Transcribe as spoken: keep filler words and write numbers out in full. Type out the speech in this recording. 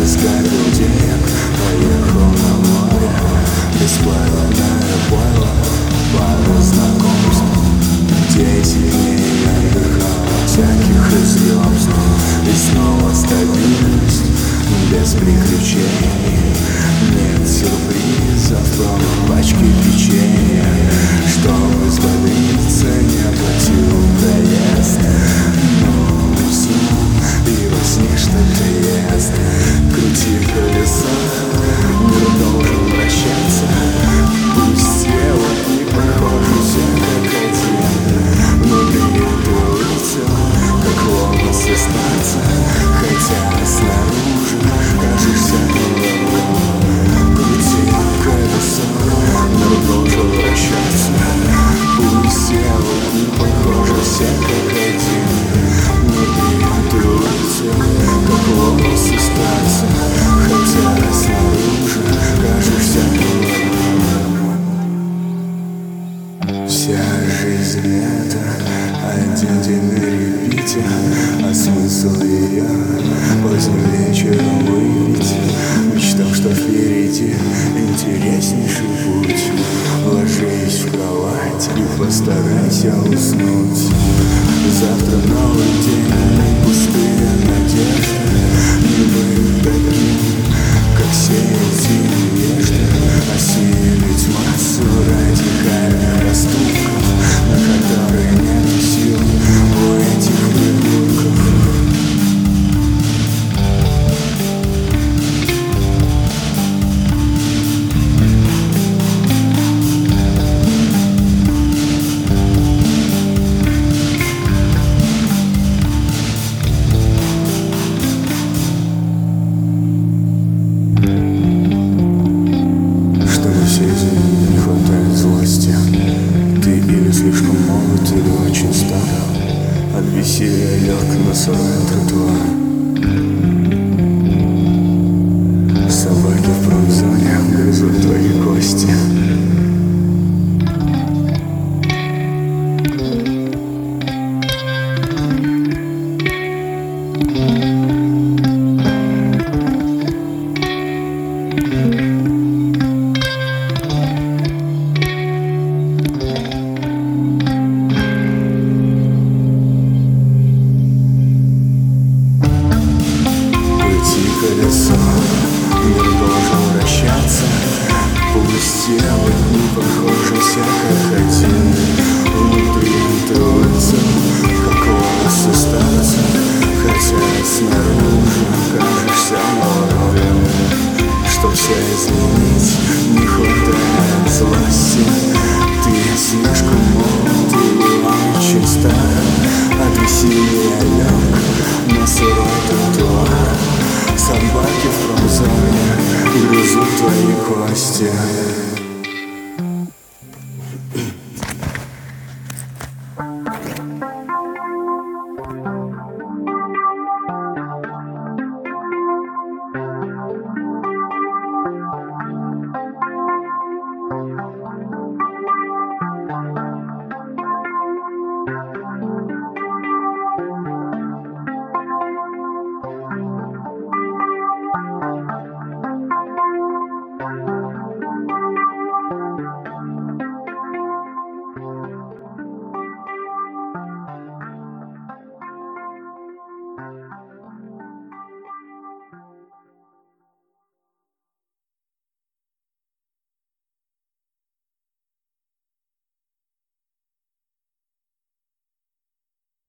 сгорел денег, поехал на море. Бесплатное пойло, пара знакомств. Десять дней отдыхал от всяких изъемств. И снова стабильность, без приключений. Нет сюрпризов, кроме пачки печенья. Чтобы взбодриться, не оплатил проезд. Но уснул, и во сне что-то ест. Крути колесо, мир должен вращаться. Пусть тело не похоже все как один. Внутри дуется, как ломас из танца. Хотя снаружи кажешься головой. Крути колесо, мир должен вращаться. Пусть тело не похоже все как один. Внутри дуется, как ломас из танца. Хотя снаружи кажешься головой. Вся жизнь это один день на репите, а смысл ее поздним вечером выпить. Мечтал, что впереди интереснейший путь. Ложись в кровать и постарайся уснуть. Завтра новый день, пустые надежды. Не быть таким, как сеять и невежды. Осилить массу радикальных поступков, на которые нет сил у этих придурков. Не хватает злости. Ты или слишком молод, или очень стар. От бессилия лег на сырой тротуар. Собаки в промзоне грызут твои кости. Колесо, мир должен вращаться. Пусть тело не похоже все как один. Внутри трудится, как ломас из танца. Хотя снаружи кажешься молодым. Чтоб все изменить, не хватает злости. Ты слишком молод, ты очень стар. От веселья лег на сырой тротуар. Собаки в промзоне грызут твои кости. Thank you.